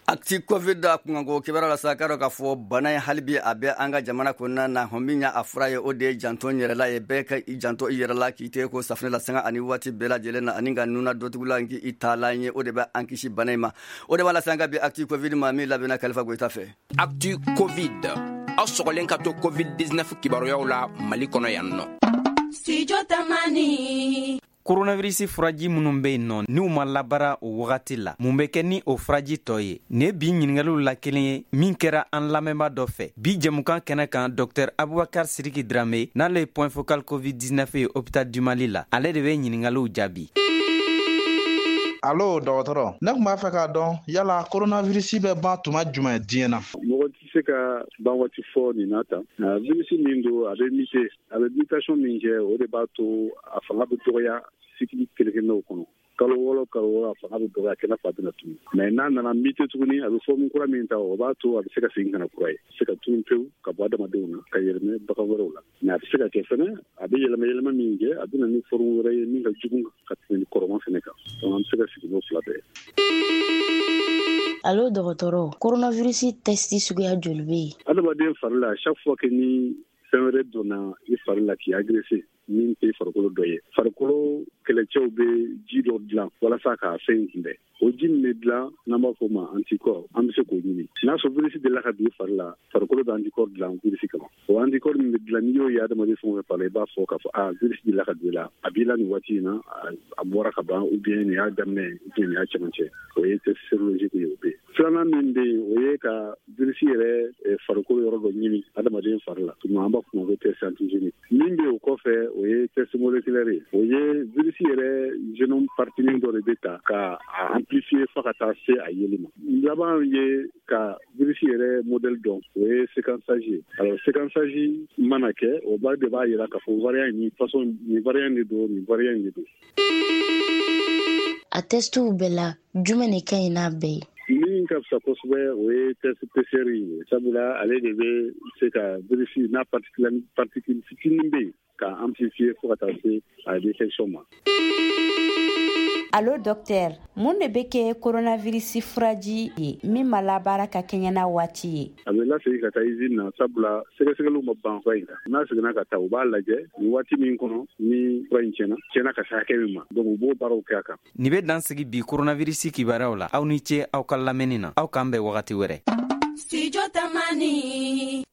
Acti Covid da kungo kibara la sakaro ka fo bana halbi abe anga jamana kunna na hominya afraye ode janto nyerela e beka I janto yerela kite ko safne la sanga ani wati bela jelena aninga nuna dotugula ngi italanye ode ba ankishi banema ode wala sanga bi acti Covid mami labena Khalifa Goita fe acti Covid asogolen ka to Covid-19 kibaro yawla mali kono yanno Studio Tamani coronavirus furaji minnu be yen nɔ n'u ma labara o wagati la mun be kɛ ni o furaji tɔ ye ne bi ɲiningaliw la kelen ye min kɛra an lamɛnba dɔ fɛ bi jɛmukan kɛnɛ kan Dr Abubakar Sidiki Dramé n'ale point focal Covid-19 ye hôpital du Mali la ale de be ɲiningaliw jaabi. Allo dɔgɔtɔrɔ ne kun b'a fɛ k'a dɔn yala coronavirus bɛ ban tuma jumɛn diɲɛ na mɔgɔ tɛ se ka ban waati fɔ nin na tan virus min don a bɛ mute a bɛ mutation min kɛ o de b'a to a fanga bɛ dɔgɔya sikili kelenkelenaw kɔnɔ kalo wɔɔrɔ a fanga bɛ dɔgɔya kɛnɛ fa bɛna tunu mais n'a nana mute tuguni a bɛ fɔmu kura min ta o b'a to a bɛ se ka segin ka na kura ye se ka tunu pewu ka bɔ adamadenw na ka yɛlɛmɛ bagan wɛrɛw la mais a bɛ se ka kɛ fɛnɛ a bɛ yɛlɛmɛ min kɛ a bɛ na ni forme wɛrɛ ye min ka jugu ka tɛmɛ ni kɔrɔman fɛnɛ kan donc an bɛ se ka sigi n'o fila bɛɛ. Allo dɔgɔtɔrɔ coronavirus test suguya joli bɛ yen adamaden fari la chaque fois que ni fɛn wɛrɛ donna I fari la k'i agressé min tɛ farikolo dɔ ye farikolo kɛlɛcɛw bɛ ji dɔ dilan walasa k'a fɛn kunbɛn o ji min bɛ dilan n'an b'a fɔ o ma anticorps an bɛ se k'o ɲini n'a sɔrɔ virus delila ka bin fari la farikolo bɛ anticorps dilan virus kama o anticorps min bɛ dilan n'i y'o ye adamaden fɛn o fɛn fari la I b'a fɔ k'a fɔ virus delila ka don i la a b'i la nin waati in na a bɔra ka ban ou bien nin y'a daminɛ ou bien nin y'a cɛmancɛ o ye test sérologique ye o bɛ yen filanan min bɛ yen o ye ka virus yɛrɛ farikolo yɔrɔ dɔ ɲini adamaden fari la tuma an b'a fɔ o ma ko test antigénique min bɛ o kɔfɛ o ye test moléculaire ye o ye virus yɛrɛ génome partie dɔ de bɛ ta ka amplifier fa ka taa se a yeli ma laban ye ka virus yɛrɛ modèle dɔn o ye séquençage ye alors séquençage mana kɛ o de b'a yira k'a fɔ variant ni façon ni variant de don ni variant de don a testuw bɛɛ la jumɛn de ka ɲi n'a bɛɛ ye min ka fisa kosɛbɛ o ye test PCR ye sabula ale de bɛ se ka virus n'a particule fitinin bɛ yen ka amplifier fo ka taa se a détection ma. Allo docteur mun de bɛ kɛ coronavirus furaji ye min ma labaara ka kɛɲɛ n'a waati ye a bɛ lasegin ka taa usine na sabula sɛgɛsɛgɛliw ma ban fura in kan n'a seginna ka taa u b'a lajɛ nin waati min kɔnɔ ni fura in tiɲɛna ka se hakɛ min ma donc u b'o baaraw kɛ a kan nin bɛ dan sigi bi coronavirus kibaruyaw la aw ni ce aw ka lamɛnni na aw k'an bɛn wagati wɛrɛ Studio Tamani